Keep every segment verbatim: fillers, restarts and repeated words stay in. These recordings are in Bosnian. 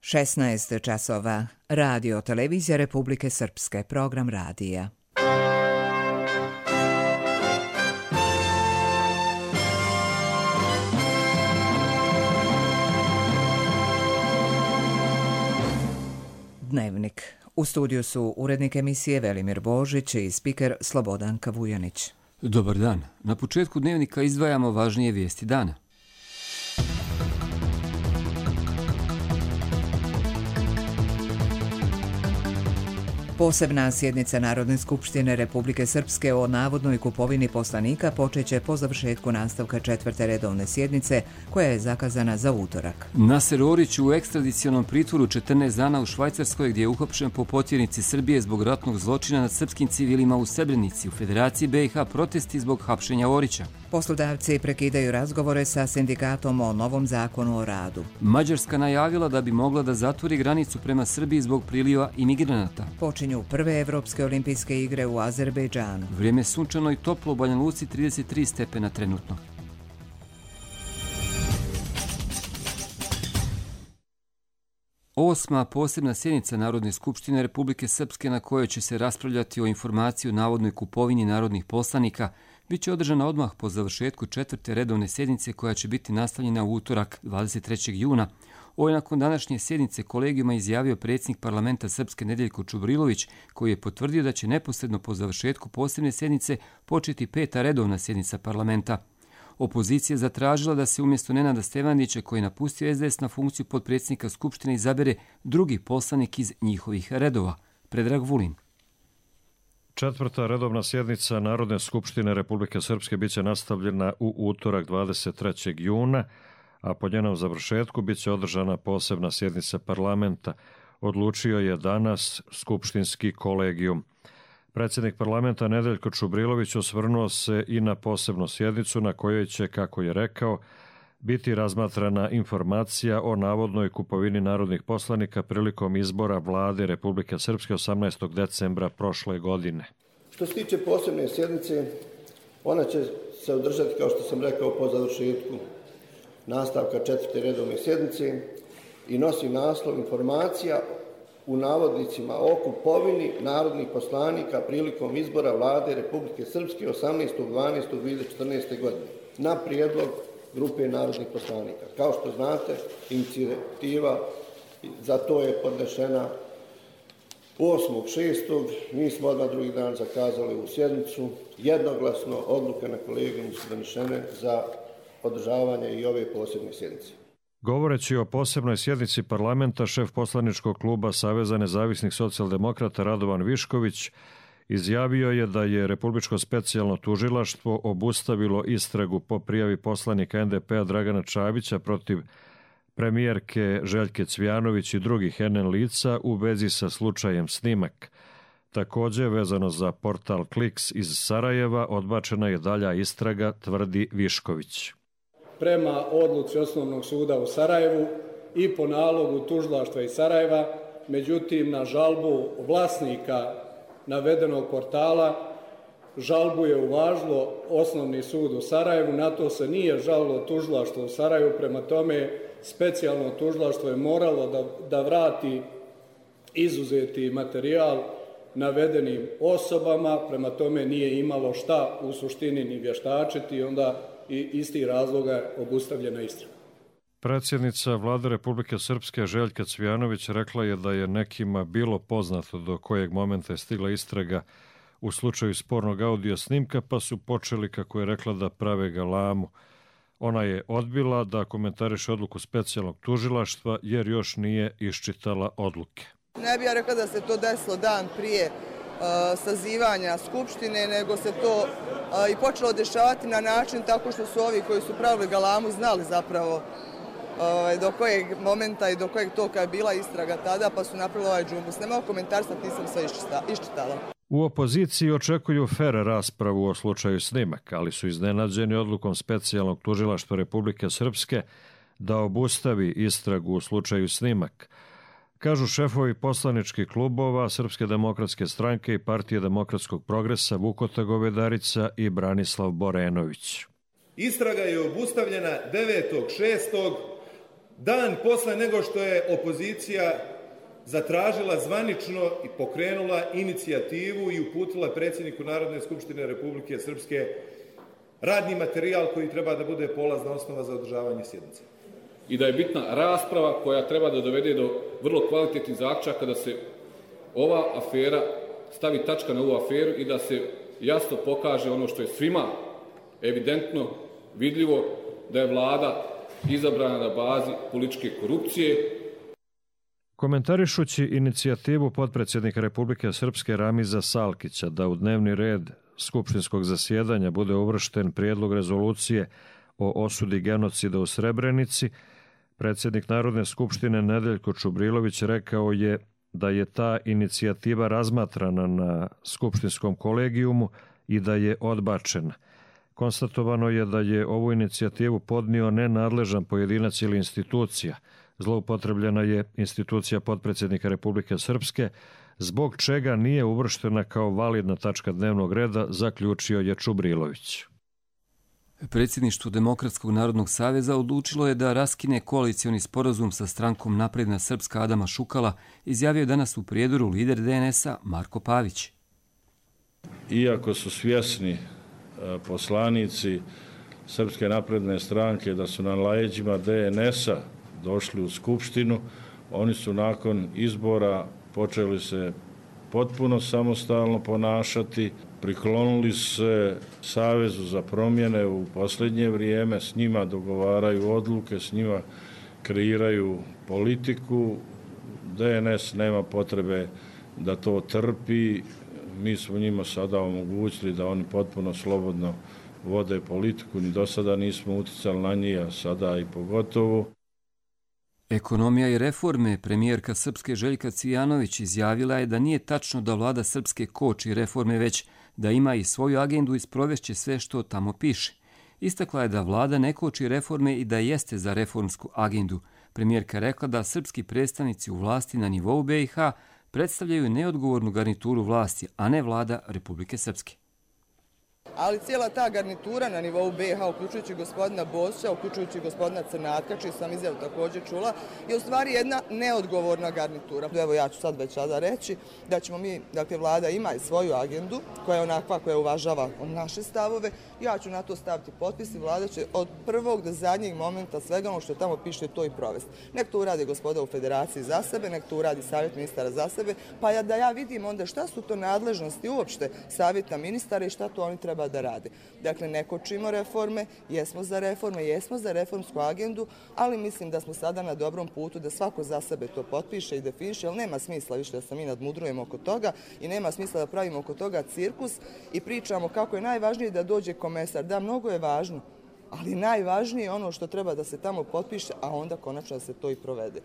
šesnaest časova. Radio Televizija Republike Srpske. Program radija. Dnevnik. U studiju su urednik emisije Velimir Božić i spiker Slobodanka Vujanić. Dobar dan. Na početku dnevnika izdvajamo važnije vijesti dana. Posebna sjednica Narodne skupštine Republike Srpske o navodnoj kupovini poslanika počeće po završetku nastavka četvrte redovne sjednice, koja je zakazana za utorak. Naser Orić u ekstradicionalnom pritvoru četrnaest dana u Švajcarskoj, gdje je uhapšen po potjernici Srbije zbog ratnog zločina nad srpskim civilima u Srebrenici. U Federaciji B i H protesti zbog hapšenja Orića. Poslodavci prekidaju razgovore sa sindikatom o novom zakonu o radu. Mađarska najavila da bi mogla da zatvori granicu prema Srbiji zbog priliva imigranata. Počinju prve Evropske olimpijske igre u Azerbejdžanu. Vrijeme sunčano i toplo, u Banja Luci trideset tri stepena trenutno. Osma posebna sjednica Narodne skupštine Republike Srpske, na kojoj će se raspravljati o informaciji o navodnoj kupovini narodnih poslanika, bit će održana odmah po završetku četvrte redovne sjednice, koja će biti nastavljena u utorak dvadeset trećeg juna. Ovo je nakon današnje sjednice kolegijuma izjavio predsjednik parlamenta Srpske Nedeljko Čubrilović, koji je potvrdio da će neposredno po završetku posebne sjednice početi peta redovna sjednica parlamenta. Opozicija je zatražila da se umjesto Nenada Stevanića, koji je napustio S D S na funkciju potpredsjednika Skupštine, izabere drugi poslanik iz njihovih redova. Predrag Vulin. Četvrta redovna sjednica Narodne skupštine Republike Srpske biće nastavljena u utorak dvadeset trećeg juna, a po njenom završetku biće održana posebna sjednica parlamenta, odlučio je danas skupštinski kolegijum. Predsjednik parlamenta Nedeljko Čubrilović osvrnuo se i na posebnu sjednicu na kojoj će, kako je rekao, biti razmatrana informacija o navodnoj kupovini narodnih poslanika prilikom izbora vlade Republike Srpske osamnaestog decembra prošle godine. Što se tiče posebne sjednice, ona će se održati, kao što sam rekao, po završetku nastavka četvrte redovne sjednice i nosi naslov informacija u navodnicima o kupovini narodnih poslanika prilikom izbora vlade Republike Srpske osamnaestog dvanaestog dve hiljade četrnaeste. godine na prijedlog grupe narodnih poslanika. Kao što znate, inicijativa za to je podnešena osmog šestog Mi smo odmah drugi dan zakazali u sjednicu. Jednoglasno odluke na kolegijumu su donešene za održavanje i ove posebne sjednice. Govoreći o posebnoj sjednici parlamenta, šef poslaničkog kluba Saveza nezavisnih socijaldemokrata Radovan Višković izjavio je da je Republičko specijalno tužilaštvo obustavilo istragu po prijavi poslanika N D P-a Dragana Čavića protiv premijerke Željke Cvijanović i drugih N N lica u vezi sa slučajem Snimak. Također, vezano za portal Kliks iz Sarajeva, odbačena je dalja istraga, tvrdi Višković. Prema odluci Osnovnog suda u Sarajevu i po nalogu tužilaštva iz Sarajeva, međutim na žalbu vlasnika navedenog portala, žalbu je uvažilo Osnovni sud u Sarajevu, na to se nije žalilo tužilaštvo u Sarajevu, prema tome specijalno tužilaštvo je moralo da, da vrati izuzeti materijal navedenim osobama, prema tome nije imalo šta u suštini ni vještačiti, onda i isti razloga je obustavljena istraga. Predsjednica vlade Republike Srpske Željka Cvijanović rekla je da je nekima bilo poznato do kojeg momenta je stigla istraga u slučaju spornog audio snimka, pa su počeli, kako je rekla, da prave galamu. Ona je odbila da komentariše odluku specijalnog tužilaštva jer još nije iščitala odluke. Ne bih ja rekla da se to desilo dan prije uh, sazivanja Skupštine, nego se to uh, i počelo dešavati na način tako što su ovi koji su pravili galamu znali zapravo uh, do kojeg momenta i do kojeg toka je bila istraga tada, pa su napravili ovaj džumbus. Nema komentarstva, nisam sve iščitala. U opoziciji očekuju fer raspravu o slučaju Snimak, ali su iznenađeni odlukom specijalnog tužilaštva Republike Srpske da obustavi istragu u slučaju Snimak. Kažu šefovi poslaničkih klubova Srpske demokratske stranke i Partije demokratskog progresa Vukota Govedarica i Branislav Borenović. Istraga je obustavljena devetog šestog dan posle nego što je opozicija zatražila zvanično i pokrenula inicijativu i uputila predsjedniku Narodne skupštine Republike Srpske radni materijal koji treba da bude polazna osnova za održavanje sjednice. I da je bitna rasprava koja treba da dovede do vrlo kvalitetnih zaključaka da se ova afera stavi tačka na ovu aferu i da se jasno pokaže ono što je svima evidentno vidljivo, da je vlada izabrana na bazi političke korupcije. Komentarišući inicijativu potpredsjednika Republike Srpske Ramiza Salkića da u dnevni red skupštinskog zasjedanja bude uvršten prijedlog rezolucije o osudi genocida u Srebrenici, predsjednik Narodne skupštine Nedeljko Čubrilović rekao je da je ta inicijativa razmatrana na skupštinskom kolegijumu i da je odbačena. Konstatovano je da je ovu inicijativu podnio nenadležan pojedinac ili institucija. Zloupotrebljena je institucija potpredsjednika Republike Srpske, zbog čega nije uvrštena kao validna tačka dnevnog reda, zaključio je Čubrilović. Predsjedništvo Demokratskog narodnog saveza odlučilo je da raskine koalicioni sporazum sa strankom Napredna Srpska Adama Šukala, izjavio je danas u Prijedoru lider D N S-a Marko Pavić. Iako su svjesni poslanici Srpske napredne stranke da su na leđima D N S-a došli u Skupštinu, oni su nakon izbora počeli se potpuno samostalno ponašati, priklonili se Savezu za promjene u posljednje vrijeme, s njima dogovaraju odluke, s njima kreiraju politiku. D N S nema potrebe da to trpi. Mi smo njima sada omogućili da oni potpuno slobodno vode politiku. Ni do sada nismo uticali na njih, a sada i pogotovo. Ekonomija i reforme. Premijerka Srpske Željka Cvijanović izjavila je da nije tačno da vlada Srpske koči reforme, već da ima i svoju agendu i sprovešće sve što tamo piše. Istakla je da vlada ne koči reforme i da jeste za reformsku agendu. Premijerka rekla da srpski predstavnici u vlasti na nivou B i H predstavljaju neodgovornu garnituru vlasti, a ne vlada Republike Srpske. Ali cijela ta garnitura na nivou B i H, uključujući gospodina Bosića, uključujući gospodina Crnatka, čiji sam izjavu također čula, je u stvari jedna neodgovorna garnitura. Evo ja ću sad već sada reći da ćemo mi, dakle vlada ima i svoju agendu koja je onakva koja uvažava naše stavove. Ja ću na to staviti potpis i vlada će od prvog do zadnjeg momenta svega ono što tamo piše to i provesti. Nek to uradi gospoda u Federaciji za sebe, nek to uradi Savjet ministara za sebe, pa ja, da ja vidim onda šta su to nadležnosti uopšte Savjeta ministara i šta to oni treba da rade. Dakle, ne kočimo reforme, jesmo za reforme, jesmo za reformsku agendu, ali mislim da smo sada na dobrom putu da svako za sebe to potpiše i definiše, ali nema smisla više da se mi nadmudrujemo oko toga i nema smisla da pravimo oko toga cirkus i pričamo kako je najvažnije da dođe komesar. Da, mnogo je važno, ali najvažnije je ono što treba da se tamo potpiše, a onda konačno da se to i provede.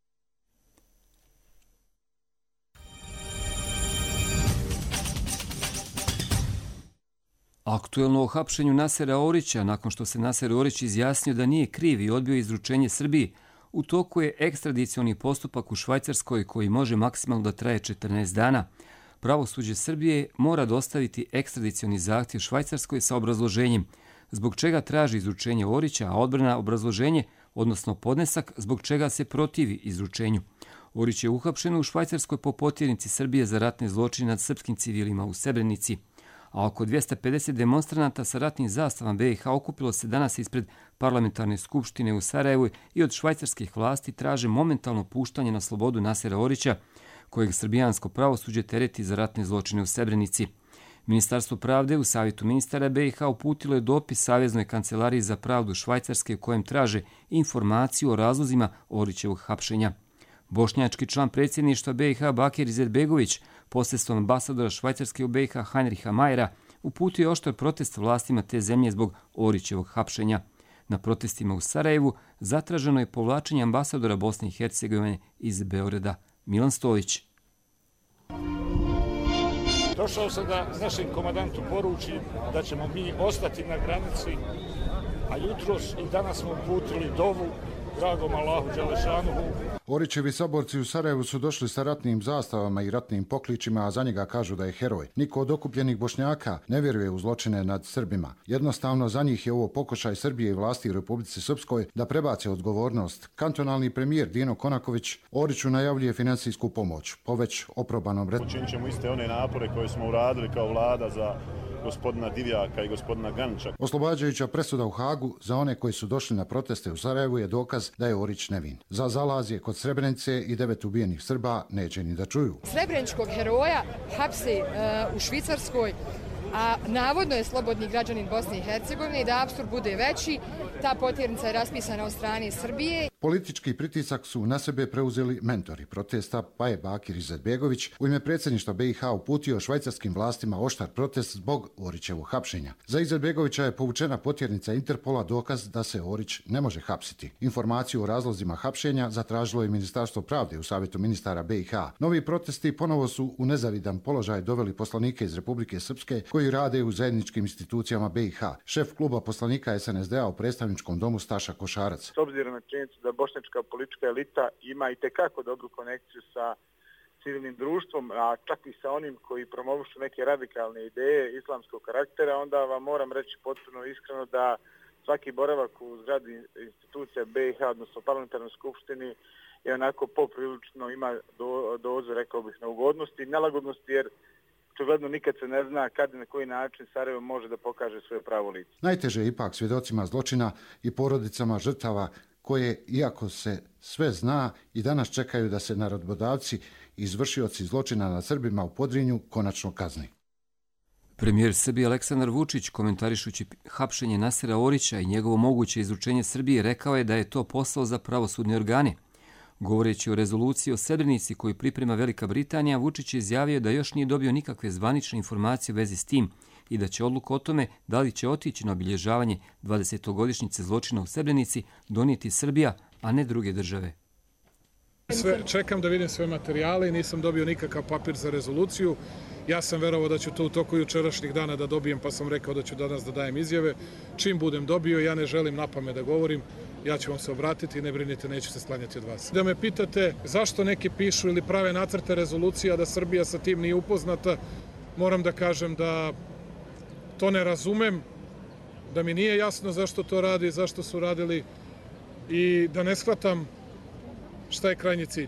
Aktuelno o hapšenju Nasera Orića, nakon što se Naser Orić izjasnio da nije kriv i odbio izručenje Srbiji, u toku je ekstradicioni postupak u Švajcarskoj koji može maksimalno da traje četrnaest dana. Pravosuđe Srbije mora dostaviti ekstradicioni zahtjev Švajcarskoj sa obrazloženjem, zbog čega traži izručenje Orića, a odbrana obrazloženje, odnosno podnesak, zbog čega se protivi izručenju. Orić je uhapšen u Švajcarskoj po potjernici Srbije za ratne zločine nad srpskim civilima u Srebrenici, a oko dvjesto pedeset demonstranata sa ratnim zastavama B i H okupilo se danas ispred parlamentarne skupštine u Sarajevu i od švajcarskih vlasti traže momentalno puštanje na slobodu Nasera Orića, kojeg srbijansko pravosuđe tereti za ratne zločine u Srebrenici. Ministarstvo pravde u Savjetu ministara B i H uputilo je dopis Saveznoj kancelariji za pravdu Švajcarske u kojem traže informaciju o razlozima Orićevog hapšenja. Bošnjački član predsjedništva B i H Bakir Izetbegović, posredstvom ambasadora Švajcarske u B i H Heinricha Mayera, uputio je oštar protest vlastima te zemlje zbog Orićevog hapšenja. Na protestima u Sarajevu zatraženo je povlačenje ambasadora Bosne i Hercegovine iz Beograda. Milan Stojić. Došao sam da našem komandantu poručim da ćemo mi ostati na granici, a jutros i danas smo uputili dovu dragom Allahu Đelešanuhu. Orićevi saborci u Sarajevu su došli sa ratnim zastavama i ratnim pokličima, a za njega kažu da je heroj. Niko od okupljenih Bošnjaka ne vjeruje u zločine nad Srbima. Jednostavno, za njih je ovo pokušaj Srbije i vlasti u Republici Srpskoj da prebace odgovornost. Kantonalni premijer Dino Konaković Oriću najavljuje finansijsku pomoć po već oprobanom redu. Učinit ćemo iste one napore koje smo uradili kao vlada za gospodina Divjaka i gospodina Ganča. Oslobađajuća presuda u Hagu za one koji su došli na proteste u Sarajevu je dokaz da je Orić nevin. Za zalazje kod Srebrenice i devet ubijenih Srba neće ni da čuju. Srebreničkog heroja hapsi uh, u Švicarskoj, a navodno je slobodni građanin Bosne i Hercegovine i da apsurd bude veći, ta potjernica je raspisana od strane Srbije. Politički pritisak su na sebe preuzeli mentori protesta, pa je Bakir Izetbegović u ime predsjedništva B i H uputio švajcarskim vlastima oštar protest zbog Orićevog hapšenja. Za Izetbegovića je povučena potjernica Interpola dokaz da se Orić ne može hapsiti. Informaciju o razlozima hapšenja zatražilo je Ministarstvo pravde u Savjetu ministara B i H. Novi protesti ponovo su u nezavidan položaj doveli poslanike iz Republike Srpske koji rade u zajedničkim institucijama B i H. Šef kluba poslanika S N S D-a u predstavničkom domu Staša Košarac. S obzirom na činjenicu da bošnjačka politička elita ima i tekako dobru konekciju sa civilnim društvom, a čak i sa onim koji promovušu neke radikalne ideje islamskog karaktera, onda vam moram reći potpuno iskreno da svaki boravak u zgradi institucija B i H, odnosno parlamentarnoj skupštini, je onako poprilično ima do, dozu, rekao bih, neugodnosti i nelagodnosti, jer očigledno nikad se ne zna kad i na koji način Sarajevo može da pokaže svoje pravo lice. Najteže je ipak svjedocima zločina i porodicama žrtava koje, iako se sve zna, i danas čekaju da se narodbodavci i izvršioci zločina nad Srbima u Podrinju konačno kazni. Premijer Srbije Aleksandar Vučić, komentarišući hapšenje Nasera Orića i njegovo moguće izručenje Srbije, rekao je da je to posao za pravosudne organe. Govoreći o rezoluciji o Srebrenici koju priprema Velika Britanija, Vučić je izjavio da još nije dobio nikakve zvanične informacije u vezi s tim i da će odluku o tome da li će otići na obilježavanje dvadesetogodišnjice zločina u Srebrenici donijeti Srbija, a ne druge države. Sve, čekam da vidim sve materijale i nisam dobio nikakav papir za rezoluciju. Ja sam verovao da ću to u toku jučerašnjih dana da dobijem, pa sam rekao da ću danas da dajem izjave. Čim budem dobio, ja ne želim napamet da govorim, ja ću vam se obratiti i ne brinite, neću se sklanjati od vas. Da me pitate zašto neki pišu ili prave nacrte rezolucija da Srbija sa tim nije upoznata, moram da kažem da to ne razumem, da mi nije jasno zašto to radi, zašto su radili i da ne shvatam šta je krajnji cilj.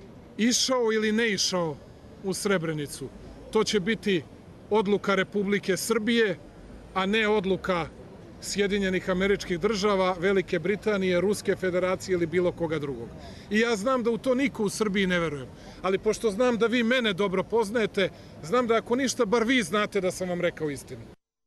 Išao ili ne išao u Srebrenicu, to će biti odluka Republike Srbije, a ne odluka Sjedinjenih Američkih Država, Velike Britanije, Ruske Federacije ili bilo koga drugog. I ja znam da u to niko u Srbiji ne verujem, ali pošto znam da vi mene dobro poznajete, znam da ako ništa, bar vi znate da sam vam rekao istinu.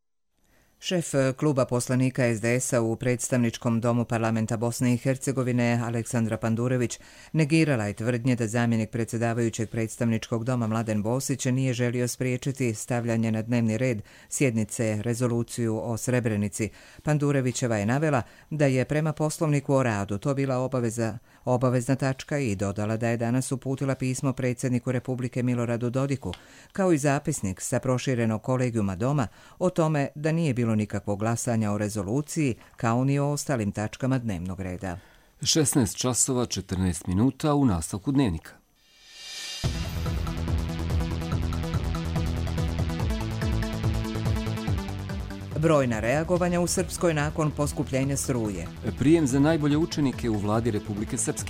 Šef kluba poslanika S D S-a u predstavničkom domu parlamenta Bosne i Hercegovine Aleksandra Pandurević negirala je tvrdnje da zamjenik predsjedavajućeg predstavničkog doma Mladen Bosić nije želio spriječiti stavljanje na dnevni red sjednice rezoluciju o Srebrenici. Pandurevićeva je navela da je prema poslovniku o radu to bila obaveza, obavezna tačka i dodala da je danas uputila pismo predsjedniku Republike Miloradu Dodiku, kao i zapisnik sa proširenog kolegijuma doma o tome da nije bilo nikakvog glasanja o rezoluciji, kao ni o ostalim tačkama dnevnog reda. šesnaest časova četrnaest minuta u nastavku dnevnika. Brojna reagovanja u Srpskoj nakon poskupljenja struje. Prijem za najbolje učenike u vladi Republike Srpske.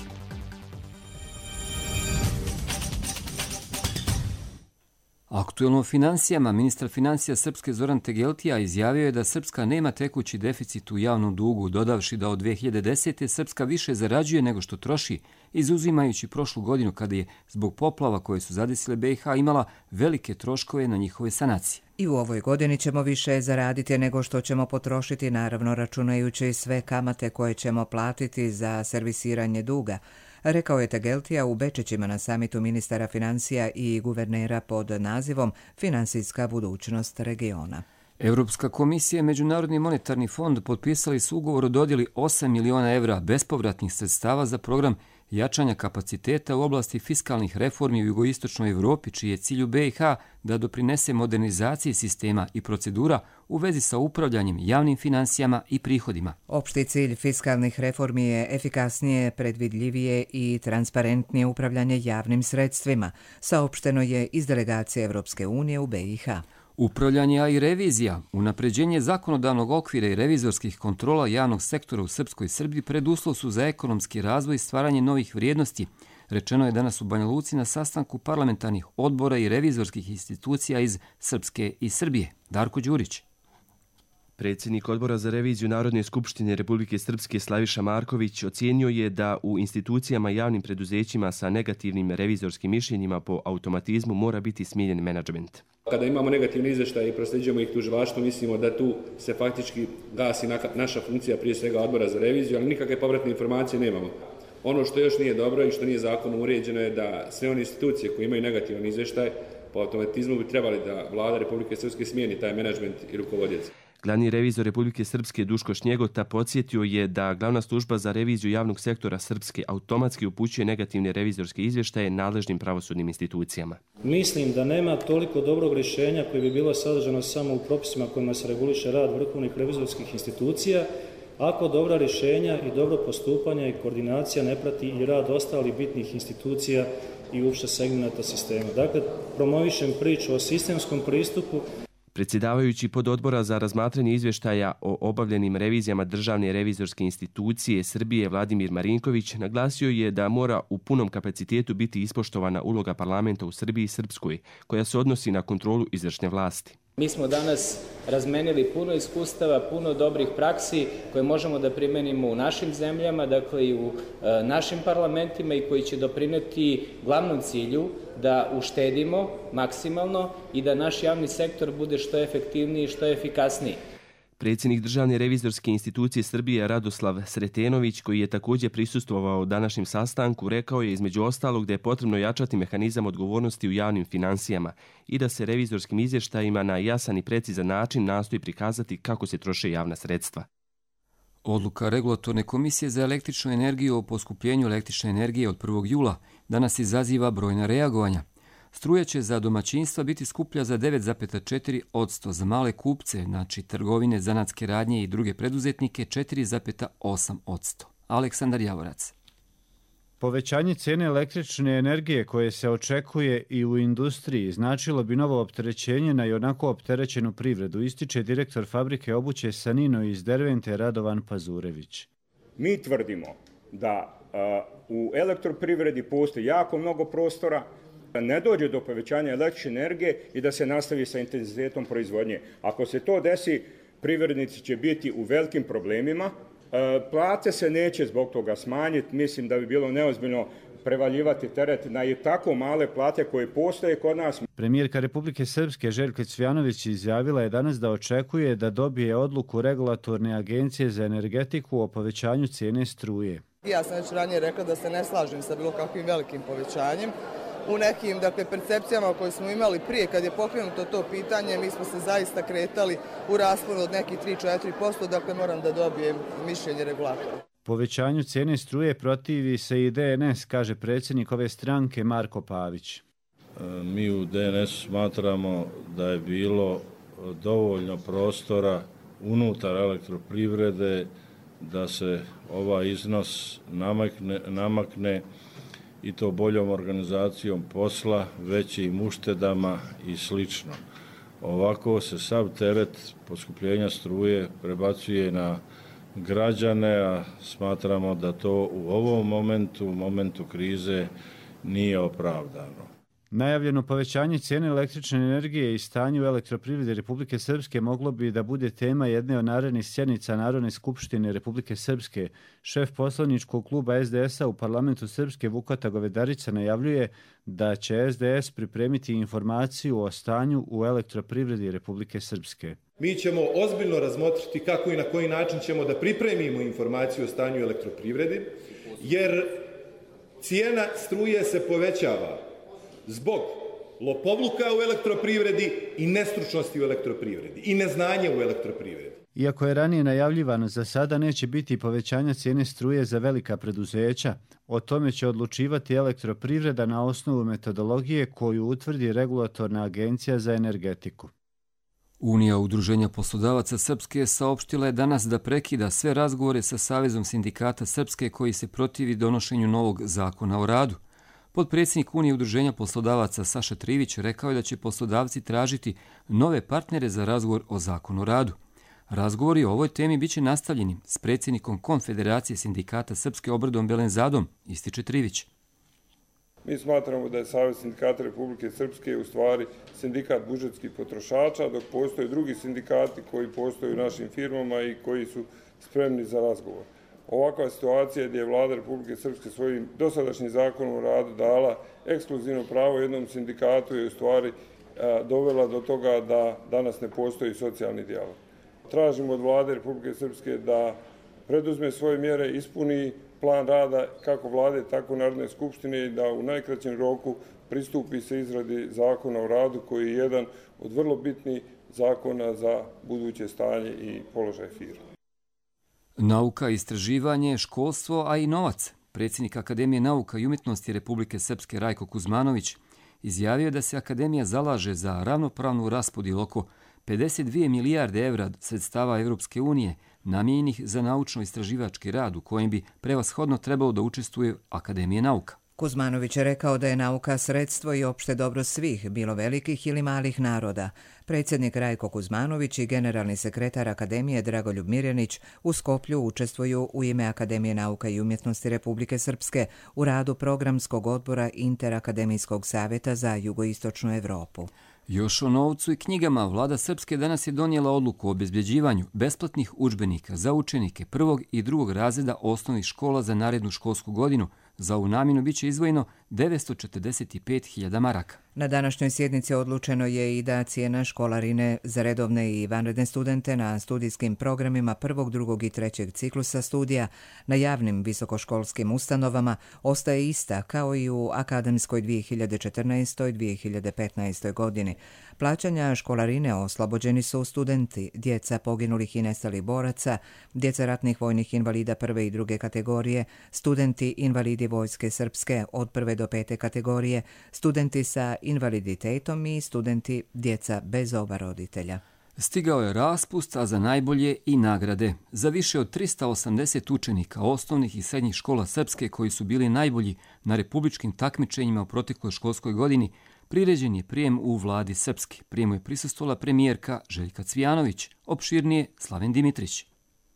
Aktuelno o financijama, ministar financija Srpske Zoran Tegeltija izjavio je da Srpska nema tekući deficit u javnom dugu, dodavši da od dve hiljade desete. Srpska više zarađuje nego što troši, izuzimajući prošlu godinu kada je zbog poplava koje su zadesile B i H imala velike troškove na njihove sanacije. I u ovoj godini ćemo više zaraditi nego što ćemo potrošiti, naravno računajući sve kamate koje ćemo platiti za servisiranje duga, rekao je Tegeltija u Bečićima na samitu ministara financija i guvernera pod nazivom Finansijska budućnost regiona. Europska komisija i Međunarodni monetarni fond potpisali su ugovor o dodjeli osam miliona evra bespovratnih sredstava za program jačanja kapaciteta u oblasti fiskalnih reformi u jugoistočnoj Evropi, čiji je cilj u B i H da doprinese modernizaciji sistema i procedura u vezi sa upravljanjem javnim financijama i prihodima. Opšti cilj fiskalnih reformi je efikasnije, predvidljivije i transparentnije upravljanje javnim sredstvima, saopšteno je iz delegacije Evropske unije u B i H. Upravljanje, a i revizija, unapređenje zakonodavnog okvira i revizorskih kontrola javnog sektora u Srpskoj Srbiji preduslov su za ekonomski razvoj i stvaranje novih vrijednosti, rečeno je danas u Banja Luci na sastanku parlamentarnih odbora i revizorskih institucija iz Srpske i Srbije. Darko Đurić. Predsjednik Odbora za reviziju Narodne skupštine Republike Srpske Slaviša Marković ocijenio je da u institucijama i javnim preduzećima sa negativnim revizorskim mišljenjima po automatizmu mora biti smijenjen menadžment. Kada imamo negativne izvještaje i prosljeđujemo ih tužilaštvu, mislimo da tu se faktički gasi naša funkcija, prije svega Odbora za reviziju, ali nikakve povratne informacije nemamo. Ono što još nije dobro i što nije zakonom uređeno je da sve one institucije koje imaju negativan izvještaj po automatizmu bi trebali da Vlada Republike Srpske smijeni taj menadžment i rukovodioce. Glavni revizor Republike Srpske Duško Šnjegota podsjetio je da Glavna služba za reviziju javnog sektora Srpske automatski upućuje negativne revizorske izvještaje nadležnim pravosudnim institucijama. Mislim da nema toliko dobrog rješenja koje bi bilo sadržano samo u propisima kojima se reguliše rad vrhovnih revizorskih institucija, ako dobra rješenja i dobro postupanje i koordinacija ne prati i rad ostalih bitnih institucija i uopšte segmenta sistema. Dakle, promovišem priču o sistemskom pristupu. Predsjedavajući pododbora za razmatranje izvještaja o obavljenim revizijama Državne revizorske institucije Srbije Vladimir Marinković naglasio je da mora u punom kapacitetu biti ispoštovana uloga parlamenta u Srbiji i Srpskoj, koja se odnosi na kontrolu izvršne vlasti. Mi smo danas razmenili puno iskustava, puno dobrih praksi koje možemo da primenimo u našim zemljama, dakle i u e, našim parlamentima i koji će doprineti glavnom cilju da uštedimo maksimalno i da naš javni sektor bude što efektivniji i što efikasniji. Predsjednik Državne revizorske institucije Srbije Radoslav Sretenović, koji je također prisustvovao današnjem sastanku, rekao je između ostalog da je potrebno jačati mehanizam odgovornosti u javnim financijama i da se revizorskim izvještajima na jasan i precizan način nastoji prikazati kako se troše javna sredstva. Odluka Regulatorne komisije za električnu energiju o poskupljenju električne energije od prvog jula danas izaziva brojna reagovanja. Struja će za domaćinstva biti skuplja za devet zarez četiri posto, za male kupce, znači trgovine, zanatske radnje i druge preduzetnike četiri zarez osam posto. Aleksandar Javorac. Povećanje cijene električne energije koje se očekuje i u industriji značilo bi novo opterećenje na i onako opterećenu privredu, ističe direktor fabrike obuće Sanino iz Dervente Radovan Pazurević. Mi tvrdimo da uh, u elektroprivredi postoji jako mnogo prostora, da ne dođe do povećanja električne energije i da se nastavi sa intenzitetom proizvodnje. Ako se to desi, privrednici će biti u velikim problemima. Plate se neće zbog toga smanjiti. Mislim da bi bilo neozbiljno prevaljivati teret na i tako male plate koje postoje kod nas. Premijerka Republike Srpske Željka Cvjanović izjavila je danas da očekuje da dobije odluku Regulatorne agencije za energetiku o povećanju cijene struje. Ja sam već ranije rekla da se ne slažem sa bilo kakvim velikim povećanjem. U nekim dakle, percepcijama koje smo imali prije kad je pokrenuto to pitanje, mi smo se zaista kretali u rasponu od nekih tri do četiri posto, dakle moram da dobijem mišljenje regulatora. Povećanju cijene struje protivi se i D N S, kaže predsjednik ove stranke Marko Pavić. Mi u D N S smatramo da je bilo dovoljno prostora unutar elektroprivrede da se ovaj iznos namakne, namakne i to boljom organizacijom posla, većim uštedama i slično. Ovako se sav teret poskupljenja struje prebacuje na građane, a smatramo da to u ovom momentu, u momentu krize, nije opravdano. Najavljeno povećanje cijene električne energije i stanje u elektroprivredi Republike Srpske moglo bi da bude tema jedne od narednih sjednica Narodne skupštine Republike Srpske. Šef poslaničkog kluba S D S-a u parlamentu Srpske Vukata Govedarica najavljuje da će S D S pripremiti informaciju o stanju u elektroprivredi Republike Srpske. Mi ćemo ozbiljno razmotriti kako i na koji način ćemo da pripremimo informaciju o stanju u elektroprivredi, jer cijena struje se povećava zbog lopovluka u elektroprivredi i nestručnosti u elektroprivredi i neznanje u elektroprivredi. Iako je ranije najavljivano, za sada neće biti povećanja cijene struje za velika preduzeća. O tome će odlučivati elektroprivreda na osnovu metodologije koju utvrdi Regulatorna agencija za energetiku. Unija udruženja poslodavaca Srpske saopštila je danas da prekida sve razgovore sa Savezom sindikata Srpske koji se protivi donošenju novog zakona o radu. Potpredsjednik Unije udruženja poslodavaca Saša Trivić rekao je da će poslodavci tražiti nove partnere za razgovor o zakonu o radu. Razgovori o ovoj temi biće nastavljeni s predsjednikom Konfederacije sindikata Srpske Obradom Belenzadom, ističe Trivić. Mi smatramo da je Savez sindikata Republike Srpske u stvari sindikat budžetskih potrošača, dok postoje drugi sindikati koji postoje u našim firmama i koji su spremni za razgovor. Ovakva situacija gdje je vlada Republike Srpske svojim dosadašnjim zakonom o radu dala ekskluzivno pravo jednom sindikatu je u stvari dovela do toga da danas ne postoji socijalni dijalog. Tražimo od vlade Republike Srpske da preduzme svoje mjere, ispuni plan rada kako vlade, tako Narodne skupštine i da u najkraćem roku pristupi se izradi zakona o radu koji je jedan od vrlo bitnih zakona za buduće stanje i položaj firme. Nauka, istraživanje, školstvo, a i novac. Predsjednik Akademije nauka i umjetnosti Republike Srpske Rajko Kuzmanović izjavio da se Akademija zalaže za ravnopravnu raspodjelu oko pedeset dvije milijarde evra sredstava Evropske unije namijenjenih za naučno-istraživački rad u kojem bi prevashodno trebalo da učestvuje Akademija nauka. Kuzmanović je rekao da je nauka sredstvo i opšte dobro svih, bilo velikih ili malih naroda. Predsjednik Rajko Kuzmanović i generalni sekretar Akademije Dragoljub Mirjanić u Skoplju učestvuju u ime Akademije nauka i umjetnosti Republike Srpske u radu programskog odbora Interakademijskog savjeta za jugoistočnu Evropu. Još o novcu i knjigama, vlada Srpske danas je donijela odluku o obezbjeđivanju besplatnih udžbenika za učenike prvog i drugog razreda osnovnih škola za narednu školsku godinu. Za ovu namjenu biće izdvojeno devetsto četrdeset pet hiljada maraka. Na današnjoj sjednici odlučeno je i da cijena školarine za redovne i vanredne studente na studijskim programima prvog, drugog i trećeg ciklusa studija na javnim visokoškolskim ustanovama ostaje ista kao i u akademskoj dvije hiljade četrnaestoj dvije hiljade petnaestoj godini. Plaćanja školarine oslobođeni su studenti, djeca poginulih i nestalih boraca, djeca ratnih vojnih invalida prve i druge kategorije, studenti invalidi Vojske Srpske od prve do pete kategorije, studenti sa invaliditetom i studenti djeca bez oba roditelja. Stigao je raspust, a za najbolje i nagrade. Za više od trista osamdeset učenika osnovnih i srednjih škola Srpske koji su bili najbolji na republičkim takmičenjima u protekloj školskoj godini, priređen je prijem u vladi Srpske. Prijemu je prisustvovala premijerka Željka Cvijanović, opširnije Slaven Dimitrić.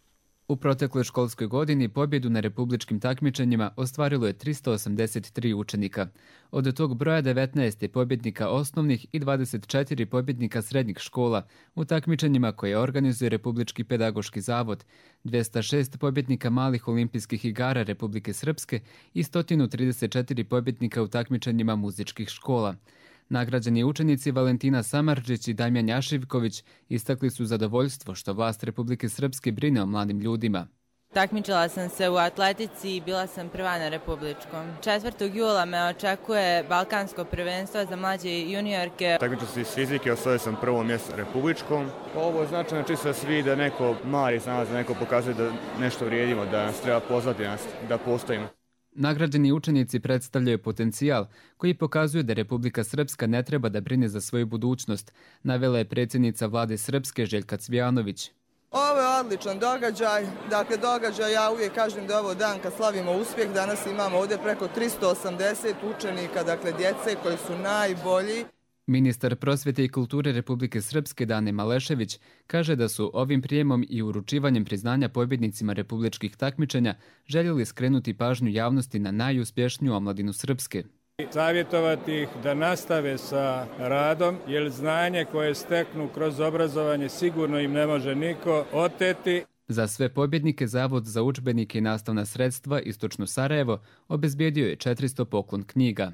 U protekloj školskoj godini pobjedu na republičkim takmičenjima ostvarilo je tristo osamdeset tri učenika. Od tog broja devetnaest je pobjednika osnovnih i dvadeset četiri pobjednika srednjih škola u takmičenjima koje organizuje Republički pedagoški zavod, dvjesto šest pobjednika malih olimpijskih igara Republike Srpske i sto trideset četiri pobjednika u takmičenjima muzičkih škola. Nagrađeni učenici Valentina Samardžić i Damjan Jašivković istakli su zadovoljstvo što vlast Republike Srpske brine o mladim ljudima. Takmičila sam se u atletici i bila sam prva na republičkom. četvrtog jula me očekuje balkansko prvenstvo za mlađe juniorke. Takmičila sam iz fizike, osvojio sam prvo mjesto na republičkom. Ovo je značajno čisto da se vidi da neko mari sa nas, da neko pokazuje da nešto vrijedimo, da nas treba pozvati, da postojimo. Nagrađeni učenici predstavljaju potencijal koji pokazuje da Republika Srpska ne treba da brine za svoju budućnost, navela je predsjednica vlade Srpske Željka Cvijanović. Ovo je odličan događaj. Dakle, događaj, ja uvijek kažem da je ovo dan kad slavimo uspjeh. Danas imamo ovdje preko tristo osamdeset učenika, dakle djece koji su najbolji. Ministar prosvjete i kulture Republike Srpske Dane Malešević kaže da su ovim prijemom i uručivanjem priznanja pobjednicima republičkih takmičenja željeli skrenuti pažnju javnosti na najuspješniju omladinu Srpske. Savjetovati ih da nastave sa radom, jer znanje koje steknu kroz obrazovanje sigurno im ne može niko oteti. Za sve pobjednike Zavod za udžbenike i nastavna sredstva Istočno Sarajevo obezbijedio je četiristo poklon knjiga.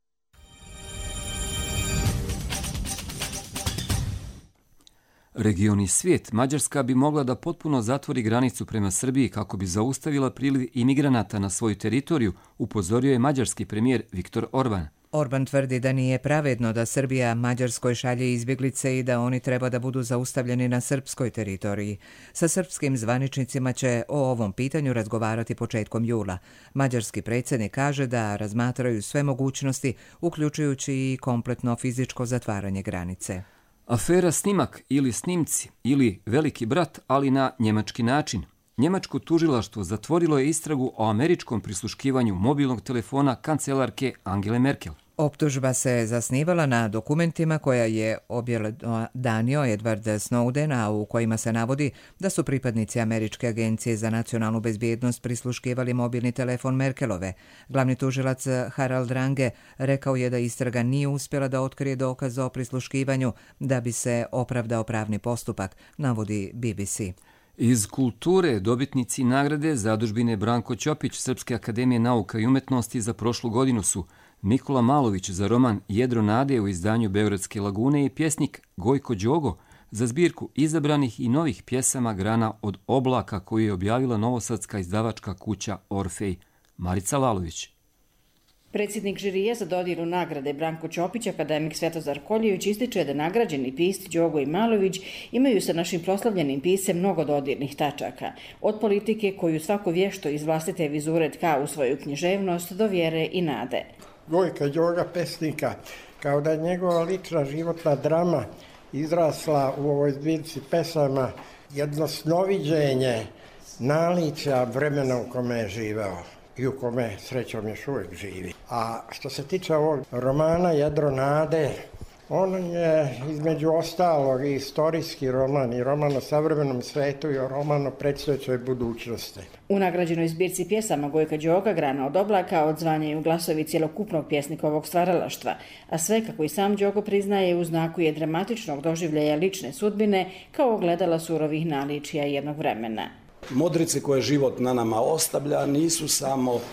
Region i svijet, Mađarska bi mogla da potpuno zatvori granicu prema Srbiji kako bi zaustavila priliv imigranata na svoju teritoriju, upozorio je mađarski premijer Viktor Orban. Orban tvrdi da nije pravedno da Srbija Mađarskoj šalje izbjeglice i da oni treba da budu zaustavljeni na srpskoj teritoriji. Sa srpskim zvaničnicima će o ovom pitanju razgovarati početkom jula. Mađarski predsjednik kaže da razmatraju sve mogućnosti, uključujući i kompletno fizičko zatvaranje granice. Afera snimak ili snimci ili veliki brat, ali na njemački način. Njemačko tužilaštvo zatvorilo je istragu o američkom prisluškivanju mobilnog telefona kancelarke Angele Merkel. Optužba se zasnivala na dokumentima koja je objelodanio Edward Snowden, a u kojima se navodi da su pripadnici Američke agencije za nacionalnu bezbjednost prisluškivali mobilni telefon Merkelove. Glavni tužilac Harald Range rekao je da istraga nije uspjela da otkrije dokaz o prisluškivanju da bi se opravdao pravni postupak, navodi B B C. Iz kulture dobitnici nagrade Zadužbine Branko Ćopić Srpske akademije nauka i umetnosti za prošlu godinu su Nikola Malović za roman Jedro nade u izdanju Beogradske lagune i pjesnik Gojko Đogo za zbirku izabranih i novih pjesama Grana od oblaka koju je objavila novosadska izdavačka kuća Orfej. Marica Lalović. Predsjednik žirije za dodjelu nagrade Branko Ćopić, akademik Svetozar Koljević, ističe da nagrađeni pisci Đogo i Malović imaju sa našim proslavljenim piscem mnogo dodirnih tačaka. Od politike koju svako vješto iz vlastite vizure tka u svoju književnost do vjere i nade. Gojka Đoga pesnika, kao da je njegova lična životna drama izrasla u ovoj zbirci pesama jedno snoviđenje naličja vremena u kome je živeo i u kome srećom još uvijek živi. A što se tiče ovog romana Jedro nade, on je između ostalog i istorijski roman, i roman o savremenom svetu i roman o predstojećoj budućnosti. U nagrađenoj zbirci pjesama Gojka Đoga Grana od oblaka odzvanjaju glasovi cjelokupnog pjesnikovog stvaralaštva, a sve, kako i sam Đogo priznaje, u znaku je dramatičnog doživljaja lične sudbine kao ogledala surovih naličija jednog vremena. Modrice koje život na nama ostavlja nisu samo uh,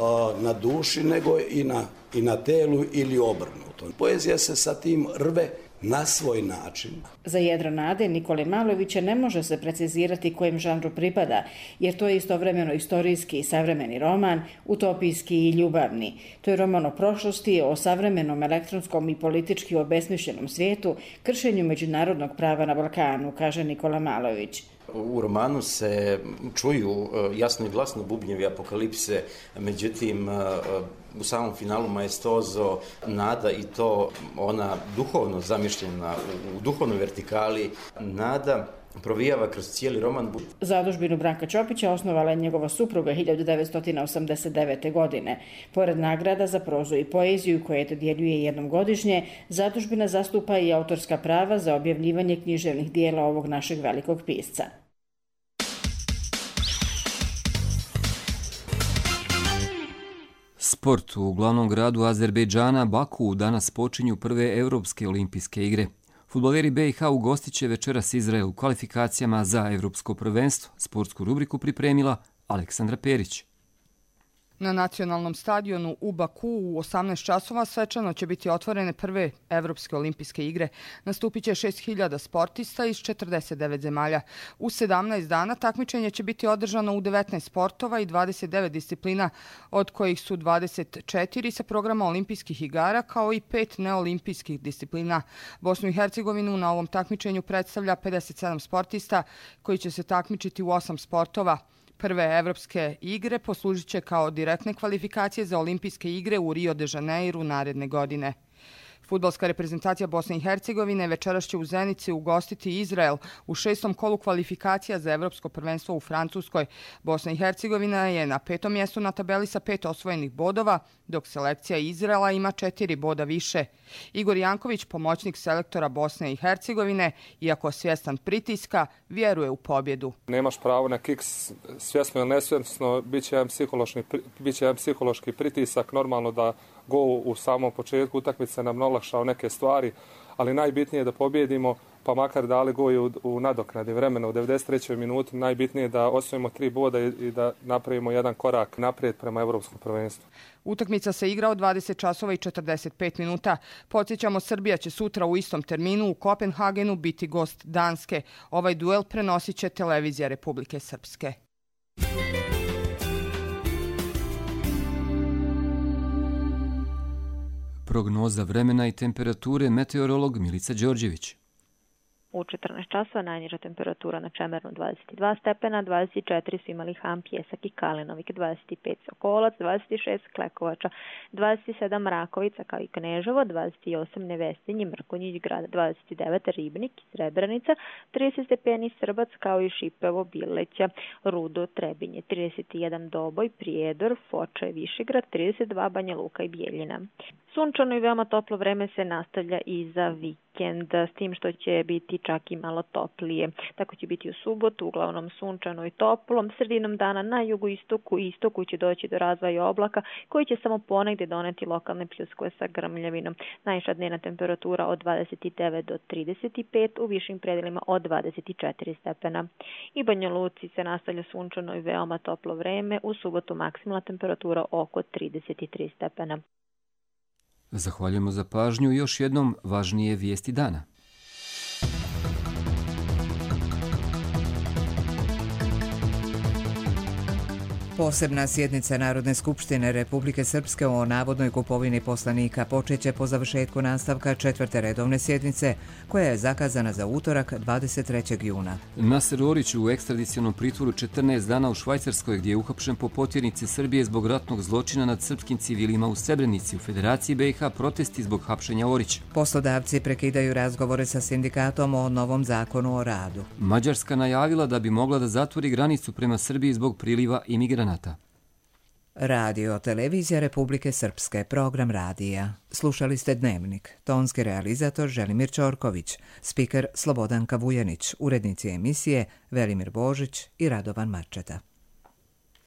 na duši, nego i na, i na telu ili obrnuto. Poezija se sa tim rve na svoj način. Za Jedro nade Nikole Malovića ne može se precizirati kojem žanru pripada, jer to je istovremeno istorijski i savremeni roman, utopijski i ljubavni. To je roman o prošlosti, o savremenom elektronskom i politički obesmišljenom svijetu, kršenju međunarodnog prava na Balkanu, kaže Nikola Malović. U romanu se čuju jasno i glasno bubnjevi apokalipse, međutim u samom finalu maestozo nada, i to ona duhovno zamišljena u duhovnoj vertikali, nada provijava kroz cijeli roman. Zadužbinu Branka Ćopića osnovala je njegova supruga hiljadu devetsto osamdeset devete. godine. Pored nagrada za prozu i poeziju koje dodjeljuje jednom godišnje, zadužbina zastupa i autorska prava za objavljivanje književnih dijela ovog našeg velikog pisca. Sport. U glavnom gradu Azerbejdžana, Baku, danas počinju prve Evropske olimpijske igre. Fudbaleri B i H ugostit će večeras Izrael u kvalifikacijama za Evropsko prvenstvo. Sportsku rubriku pripremila Aleksandra Perić. Na nacionalnom stadionu u Baku u osamnaest časova svečano će biti otvorene prve Evropske olimpijske igre. Nastupit će šest hiljada sportista iz četrdeset devet zemalja. U sedamnaest dana takmičenje će biti održano u devetnaest sportova i dvadeset devet disciplina, od kojih su dvadeset četiri sa programa olimpijskih igara, kao i pet neolimpijskih disciplina. Bosnu i Hercegovinu na ovom takmičenju predstavlja pedeset sedam sportista koji će se takmičiti u osam sportova. Prve Evropske igre poslužit će kao direktne kvalifikacije za olimpijske igre u Rio de Janeiru naredne godine. Fudbalska reprezentacija Bosne i Hercegovine večeras će u Zenici ugostiti Izrael u šestom kolu kvalifikacija za Evropsko prvenstvo u Francuskoj. Bosna i Hercegovina je na petom mjestu na tabeli sa pet osvojenih bodova, dok selekcija Izraela ima četiri boda više. Igor Janković, pomoćnik selektora Bosne i Hercegovine, iako svjestan pritiska, vjeruje u pobjedu. Nemaš pravo na kiks, svjesno ili nesvjesno, bit će jedan psihološki, bit će jedan psihološki pritisak, normalno da gol u samom početku utakmice nam olakšao neke stvari, ali najbitnije je da pobjedimo, pa makar dali gol u, u nadoknadi vremena u devedeset trećoj minuti. Najbitnije je da osvojimo tri boda i, i da napravimo jedan korak naprijed prema Evropskom prvenstvu. Utakmica se igra od dvadeset časova i četrdeset pet minuta. Podsjećamo, Srbija će sutra u istom terminu u Kopenhagenu biti gost Danske. Ovaj duel prenosit će televizija Republike Srpske. Prognoza vremena i temperature, meteorolog Milica Đorđević. U četrnaest časova najniža temperatura na Čemernu dvadeset dva stepena, dvadeset četiri su imali Ham, Pjesak i Kalinovik, dvadeset pet Sokolac, dvadeset šest Klekovača, dvadeset sedam Rakovica kao i Kneževo, dvadeset osam Nevesinji, Mrkonjić grad, dvadeset devet Ribnik i Srebrenica, trideset stepeni Srbac kao i Šipevo, Bileća, Rudo, Trebinje, trideset jedan Doboj, Prijedor, Foča i Višegrad, trideset dva Banja Luka i Bijeljina. Sunčano i veoma toplo vreme se nastavlja i za vikend, s tim što će biti čak i malo toplije. Tako će biti u subotu, uglavnom sunčano i toplom. Sredinom dana na jugoistoku i istoku će doći do razvoja oblaka koji će samo ponegde doneti lokalne pljuskove sa grmljavinom. Najviša dnevna temperatura od dvadeset devet do trideset pet, u višim predelima od dvadeset četiri stepena. I Banja Luci se nastavlja sunčano i veoma toplo vreme. U subotu maksimalna temperatura oko trideset tri stepena. Zahvaljujemo za pažnju i još jednom važnije vijesti dana. Posebna sjednica Narodne skupštine Republike Srpske o navodnoj kupovini poslanika počeće po završetku nastavka četvrte redovne sjednice, koja je zakazana za utorak dvadeset trećeg juna. Naser Orić u ekstradicionom pritvoru četrnaest dana u Švajcarskoj, gdje je uhapšen po potjernici Srbije zbog ratnog zločina nad srpskim civilima u Srebrenici. U Federaciji B i H protesti zbog hapšenja Orića. Poslodavci prekidaju razgovore sa sindikatom o novom zakonu o radu. Mađarska najavila da bi mogla da zatvori granicu prema Srbiji zbog priliva imigranata. Radio Televizija Republike Srpske, program radija. Slušali ste Dnevnik. Tonski realizator Želimir Čorković, spiker Slobodanka Vujanić, urednici emisije Velimir Božić i Radovan Marčeta.